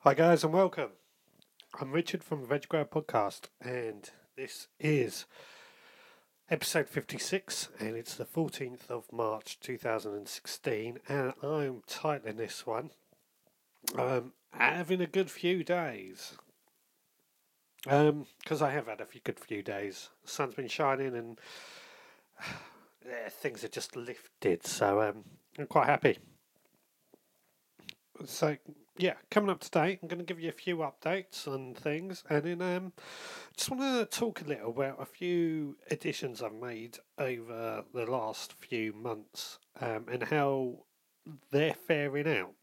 Hi guys and welcome. I'm Richard from the Veg Grower Podcast and this is episode 56 and it's the 14th of March 2016 and I'm titling this one Having a Good Few Days. Because I have had a good few days. The sun's been shining and things are just lifted, so I'm quite happy. So yeah, coming up today, I'm going to give you a few updates on things, and then just want to talk a little about a few additions I've made over the last few months, and how they're faring out.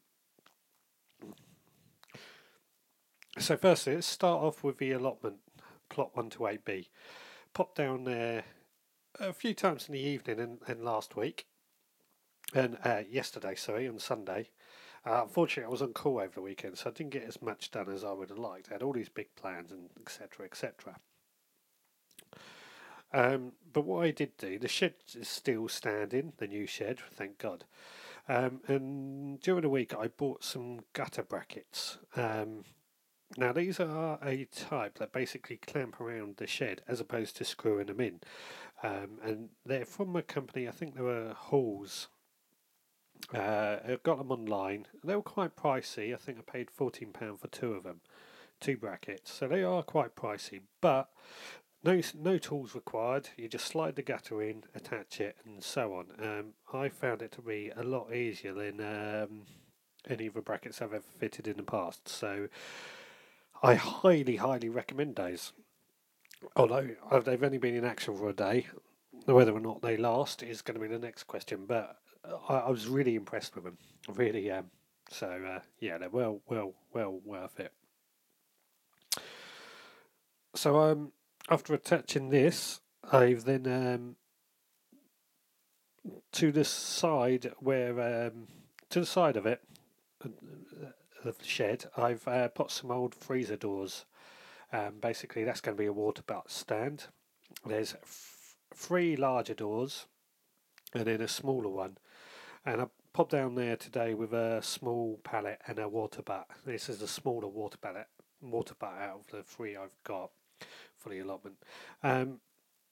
So firstly, let's start off with the allotment, plot 1 to 8B. Popped down there a few times in the evening and last week, and yesterday, sorry, on Sunday. Unfortunately, I was on call over the weekend, so I didn't get as much done as I would have liked. I had all these big plans and etc. etc. But what I did do, the shed is still standing, the new shed, thank God. And during the week, I bought some gutter brackets. Now, these are a type that basically clamp around the shed as opposed to screwing them in. And they're from a company, I think they were Halls. I got them online. They were quite pricey. I think I paid £14 for two of them, two brackets. So they are quite pricey, but no tools required. You just slide the gutter in, attach it, and so on. I found it to be a lot easier than any of the brackets I've ever fitted in the past. So I highly recommend those. Although they've only been in action for a day, whether or not they last is going to be the next question. But I was really impressed with them. I really am. So yeah, they're well worth it. So after attaching this, I've then to the side where to the side of it of the shed, I've put some old freezer doors. Basically, that's going to be a water butt stand. There's three larger doors and then a smaller one. And I popped down there today with a small pallet and a water butt. This is a smaller water butt out of the three I've got for the allotment. Um,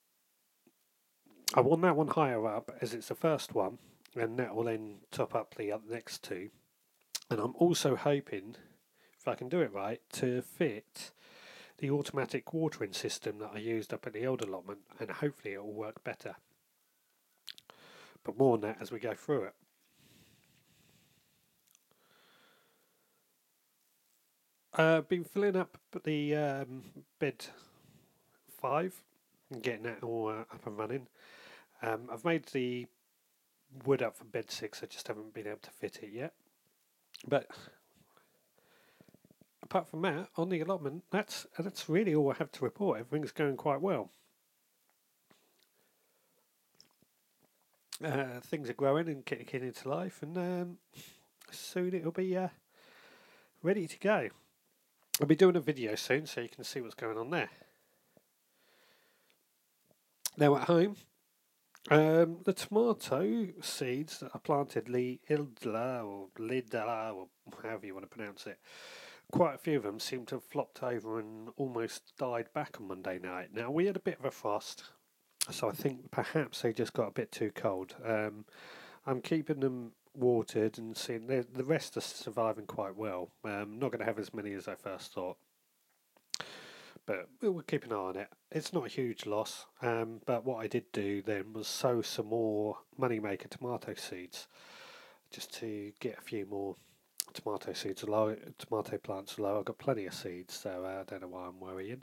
I want that one higher up as it's the first one, and that will then top up the next two. And I'm also hoping, if I can do it right, to fit the automatic watering system that I used up at the old allotment, and hopefully it will work better. But more on that as we go through it. I've been filling up the bed 5 and getting that all up and running. I've made the wood up for bed 6, I just haven't been able to fit it yet. But apart from that, on the allotment, that's really all I have to report. Everything's going quite well. Things are growing and getting into life, and soon it'll be ready to go. I'll be doing a video soon, so you can see what's going on there. Now at home, the tomato seeds that I planted, Lidla or Lidla or however you want to pronounce it, quite a few of them seem to have flopped over and almost died back on Monday night. Now we had a bit of a frost, so I think perhaps they just got a bit too cold. I'm keeping them watered and seeing the rest are surviving quite well. Not going to have as many as I first thought, but we'll keep an eye on it. It's not a huge loss, but what I did do then was sow some more moneymaker tomato seeds just to get a few more tomato plants low. I've got plenty of seeds, so I don't know why I'm worrying.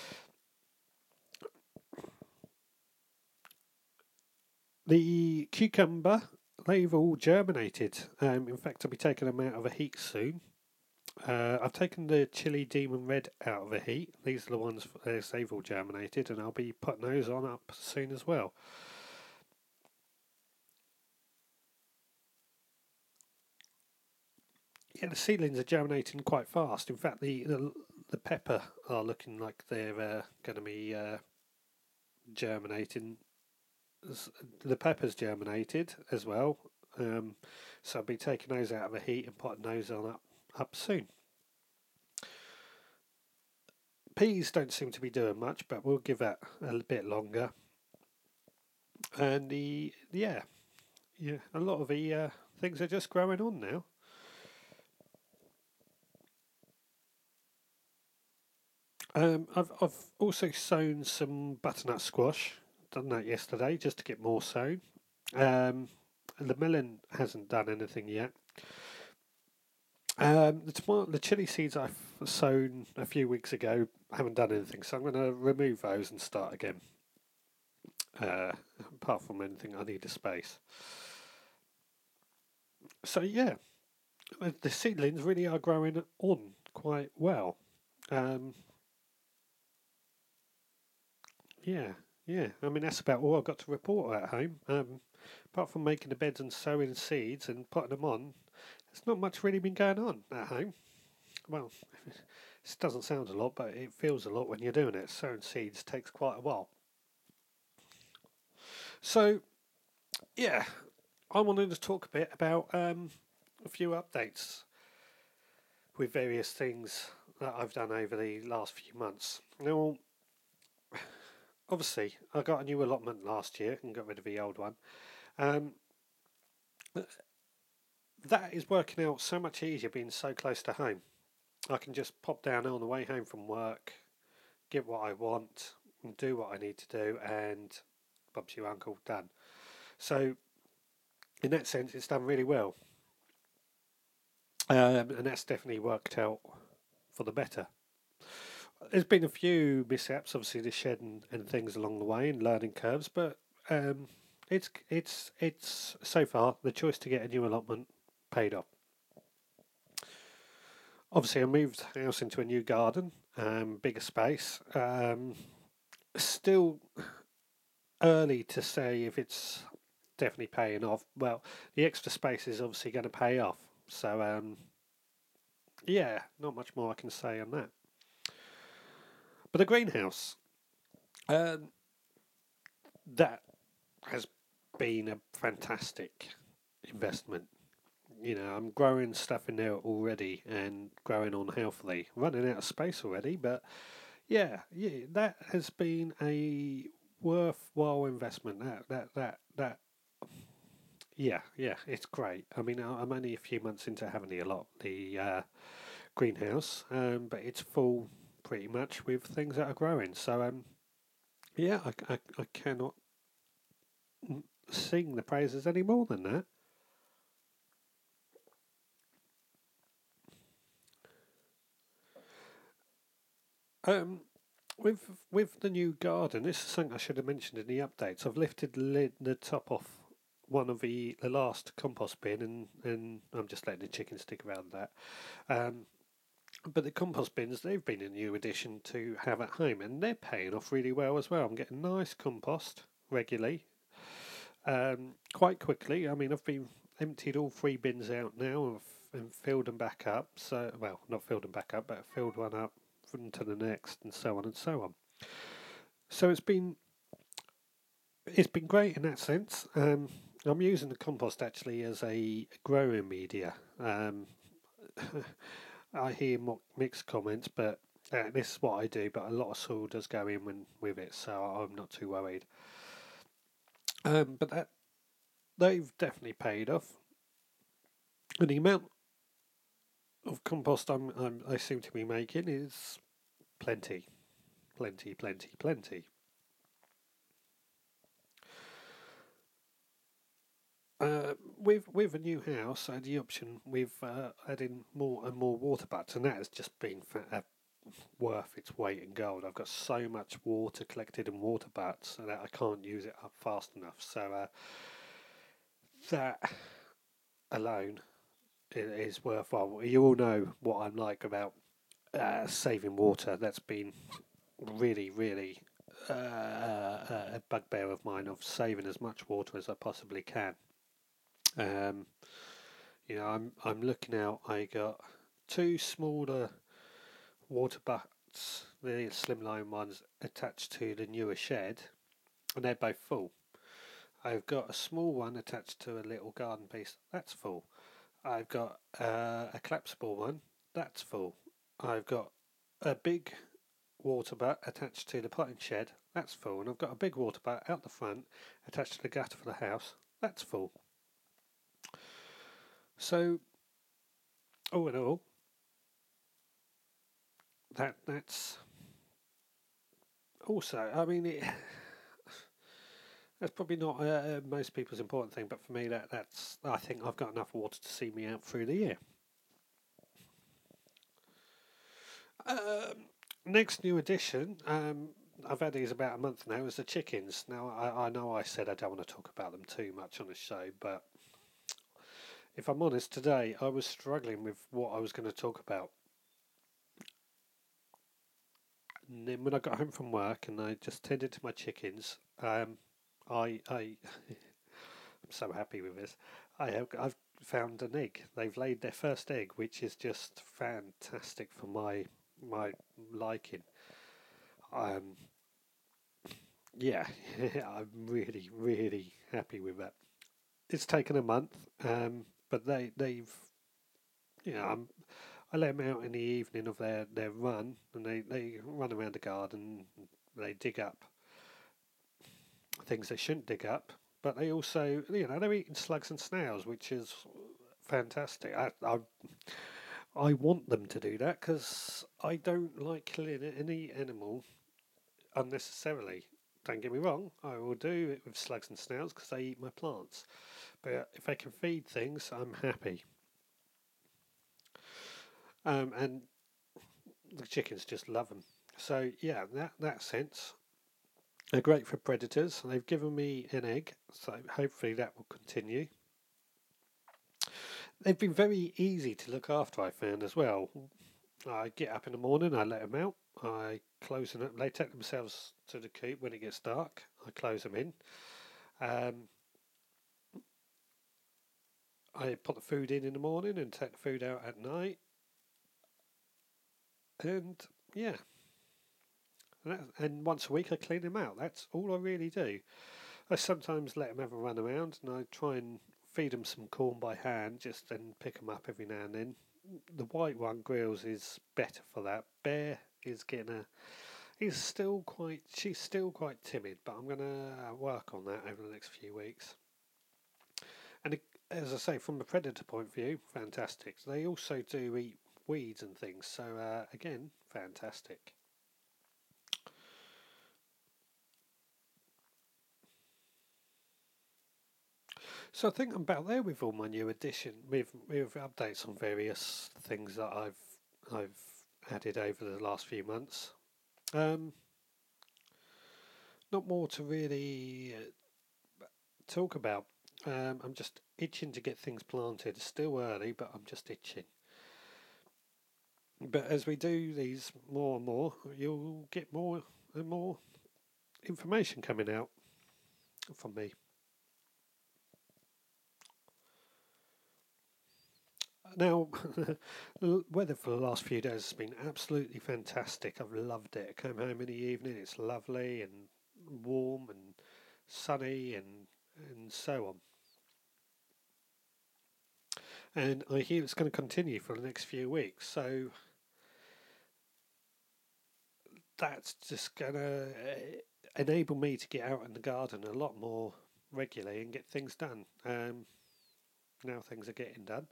The cucumber, they've all germinated. In fact, I'll be taking them out of a heat soon. I've taken the Chili Demon Red out of the heat. These are the ones they've all germinated, and I'll be putting those on up soon as well. Yeah, the seedlings are germinating quite fast. In fact, the pepper are looking like they're going to be germinating. The pepper's germinated as well, so I'll be taking those out of the heat and putting those on up soon. Peas don't seem to be doing much, but we'll give that a bit longer. And a lot of the things are just growing on now. I've also sown some butternut squash. Done that yesterday just to get more sown. The melon hasn't done anything yet. The chili seeds I've sown a few weeks ago haven't done anything, so I'm going to remove those and start again. Apart from anything, I need a space. So yeah, the seedlings really are growing on quite well. Um, yeah, yeah. I mean that's about all I've got to report at home. Apart from making the beds and sowing seeds and putting them on, there's not much really been going on at home. Well, this doesn't sound a lot, but it feels a lot when you're doing it. Sowing seeds takes quite a while. So, yeah, I wanted to talk a bit about a few updates with various things that I've done over the last few months. Now, obviously, I got a new allotment last year and got rid of the old one. Um, that is working out so much easier being so close to home. I can just pop down on the way home from work, get what I want, and do what I need to do, and Bob's your uncle, done. So, in that sense, it's done really well. And that's definitely worked out for the better. There's been a few mishaps, obviously the shed and things along the way and learning curves, but it's so far the choice to get a new allotment paid off. Obviously, I moved the house into a new garden, bigger space. Still early to say if it's definitely paying off. Well, the extra space is obviously going to pay off. So yeah, not much more I can say on that. But the greenhouse, um, that has been a fantastic investment. You know, I'm growing stuff in there already and growing on healthily. Running out of space already, but yeah, that has been a worthwhile investment. Yeah, it's great. I mean, I'm only a few months into having the greenhouse, but it's full pretty much with things that are growing. So yeah, I cannot sing the praises any more than that. Um, with the new garden, this is something I should have mentioned in the updates. I've lifted the top off one of the last compost bin, and I'm just letting the chicken stick around that. Um, but the compost bins, they've been a new addition to have at home, and they're paying off really well as well. I'm getting nice compost regularly, quite quickly. I mean, I've been emptied all three bins out now and filled them back up. So, well, not filled them back up, but filled one up to the next, and so on and so on. So it's been great in that sense. I'm using the compost actually as a growing media. I hear mixed comments, but this is what I do. But a lot of soil does go in with it, so I'm not too worried. But they've definitely paid off, and the amount of compost I seem to be making is plenty, plenty, plenty, plenty. With a new house, I had the option with adding more and more water butts, and that has just been worth its weight in gold. I've got so much water collected in water butts that I can't use it up fast enough. So that alone is worthwhile. You all know what I'm like about saving water. That's been really, really a bugbear of mine of saving as much water as I possibly can. Um, I'm looking out. I got two smaller water butts, the slimline ones, attached to the newer shed, and they're both full. I've got a small one attached to a little garden piece. That's full. I've got a collapsible one. That's full. I've got a big water butt attached to the potting shed. That's full. And I've got a big water butt out the front attached to the gutter for the house. That's full. So, all in all, that's also, I mean, that's probably not most people's important thing, but for me, that's I think I've got enough water to see me out through the year. Next new addition, I've had these about a month now, is the chickens. Now, I know I said I don't want to talk about them too much on the show, but if I'm honest, today I was struggling with what I was going to talk about. And then when I got home from work and I just tended to my chickens, I'm so happy with this. I've found an egg. They've laid their first egg, which is just fantastic for my liking. Um, yeah, I'm really really happy with that. It's taken a month, but they've I let them out in the evening of their run, and they run around the garden. They dig up things they shouldn't dig up, but they also, they're eating slugs and snails, which is fantastic. I want them to do that because I don't like killing any animal unnecessarily. Don't get me wrong, I will do it with slugs and snails because they eat my plants. But if I can feed things, I'm happy. And the chickens just love them. So yeah, that sense, they're great for predators. They've given me an egg, so hopefully that will continue. They've been very easy to look after, I found as well. I get up in the morning, I let them out, I close them up. They take themselves to the coop when it gets dark. I close them in. Um, I put the food in the morning and take the food out at night. And yeah, and once a week I clean them out. That's all I really do. I sometimes let them have a run around, and I try and feed them some corn by hand, just and pick them up every now and then. The white one, Grills, is better for that. Bear is getting a. She's still quite timid, but I'm gonna work on that over the next few weeks. And as I say, from a predator point of view, fantastic. They also do eat weeds and things, so again, fantastic. So I think I'm about there with all my new addition, with updates on various things that I've added over the last few months. Um, Not more to really talk about. I'm just itching to get things planted. It's still early, but I'm just itching. But as we do these more and more, you'll get more and more information coming out from me. Now, the weather for the last few days has been absolutely fantastic. I've loved it. I came home in the evening, it's lovely and warm and sunny and so on. And I hear it's going to continue for the next few weeks. So that's just going to enable me to get out in the garden a lot more regularly and get things done. Now things are getting done.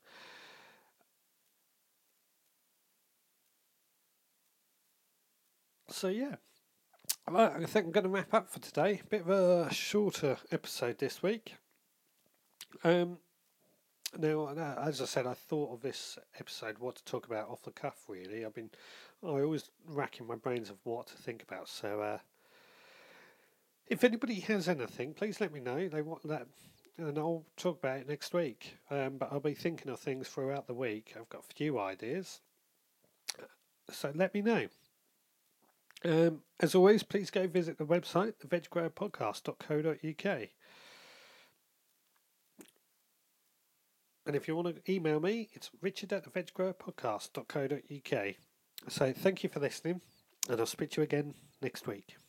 So yeah, right, I think I'm going to wrap up for today. A bit of a shorter episode this week. Now, as I said, I thought of this episode what to talk about off the cuff. Really, I always racking my brains of what to think about. So, if anybody has anything, please let me know. They want that, and I'll talk about it next week. But I'll be thinking of things throughout the week. I've got a few ideas, so let me know. As always, please go visit the website, theveggrowpodcast.co.uk. And if you want to email me, it's richard at theveggrowpodcast.co.uk. So thank you for listening, and I'll speak to you again next week.